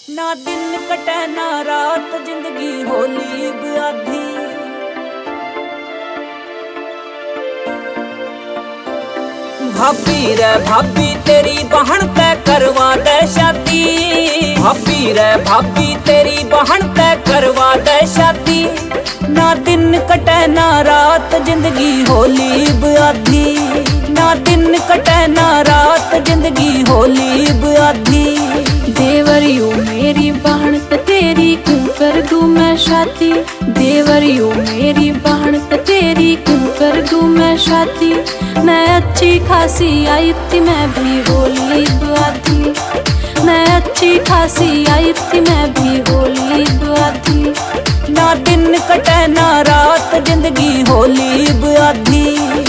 ना दिन कटे ना रात जिंदगी होली बुआधी। भाभी रे भाभी तेरी बहन तय करवा दे शादी। भाभी रे भाभी तेरी बहन तय करवा दे शादी। ना दिन कटे ना रात जिंदगी होली बुआधी। ना दिन कटे ना रात जिंदगी होली बुआधी। देवरियो मेरी बहन त तेरी क्यों कर दूं मैं शादी। देवरियो मेरी बहन त तेरी क्यों कर दूं मैं शादी। मैं अच्छी खासी आई थी मैं भी होली बुआधी। मैं अच्छी खासी आई थी मैं भी होली बुआधी। ना दिन कटे ना रात जिंदगी होली बुआधी।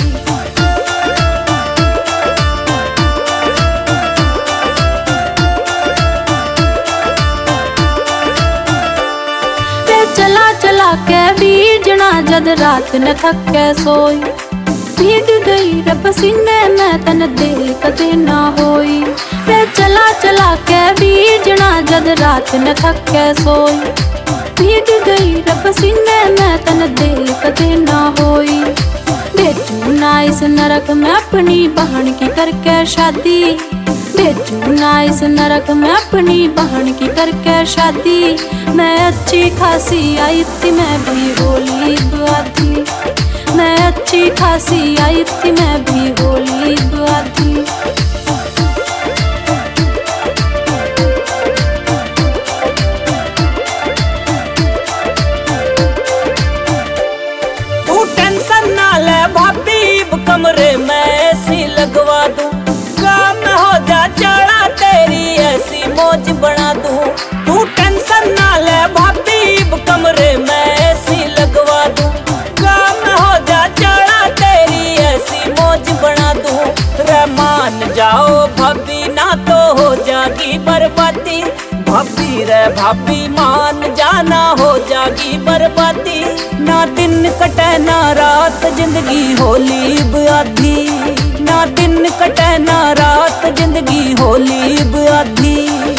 चला चला के बीजना जद रात न थके सोई। भीग गई रे पसीने में तन दिल कदे ना होई। रे चला चला के बीजना जद रात न थके सोई। भीग गई रे पसीने में तन दिल कदे ना होई। भेजू ना इस नरक में अपनी बहन की करके शादी। भेजू ना इस नरक में अपनी बहन की करके शादी। मैं अच्छी खासी आई थी मैं भी होली बुआधी। मैं अच्छी खासी आई थी मैं भी होली बुआधी। तू टेंशन ना ले भाभी कमरे में ऐसी लगवा दूं। काम हो जा चढ़ा तेरी ऐसी मौज बना दूं। तू टेंशन ना ले भाभी कमरे में ऐसी लगवा दूं। काम हो जा चढ़ा तेरी ऐसी मौज बना दूं। रे मान जाओ भाभी ना तो हो जागी बर्बादी। भाभी रे भाभी मान जाना हो जागी बर्बादी। ना दिन कटे ना रात जिंदगी होली बुआधी। ना दिन कटे ना रात जिंदगी होली बुआधी।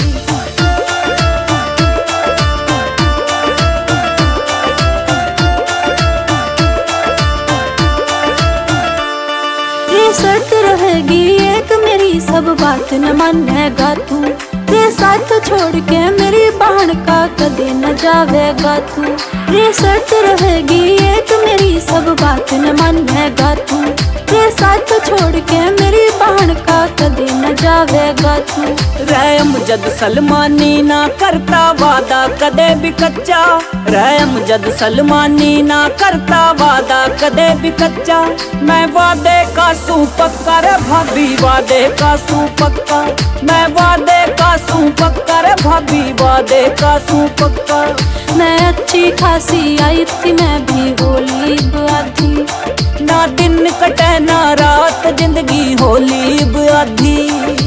ये शर्त रहेगी एक मेरी सब बात न मानेगा तू। रे साथ छोड़ के मेरी बहन का कदे न जावेगा तू। रे शर्त रहेगी एक मेरी सब बात न मानेगा तू। रे साथ छोड़ के मेरी बहन का कदे न जावेगा तू। रैम जद सलमानी ना करता वादा कदे भी कच्चा। रैम जद सलमानी ना करता वादा कदे भी कच्चा। मैं वादे का सू पक्का रे भाभी वादे का सू पक्का। मैं वादे का सू पक्का रे भाभी वादे का सू पक्का। मैं अच्छी खासी आई थी मैं भी होली बुआधी। ना दिन कटे ना रात जिंदगी होली बुआधी।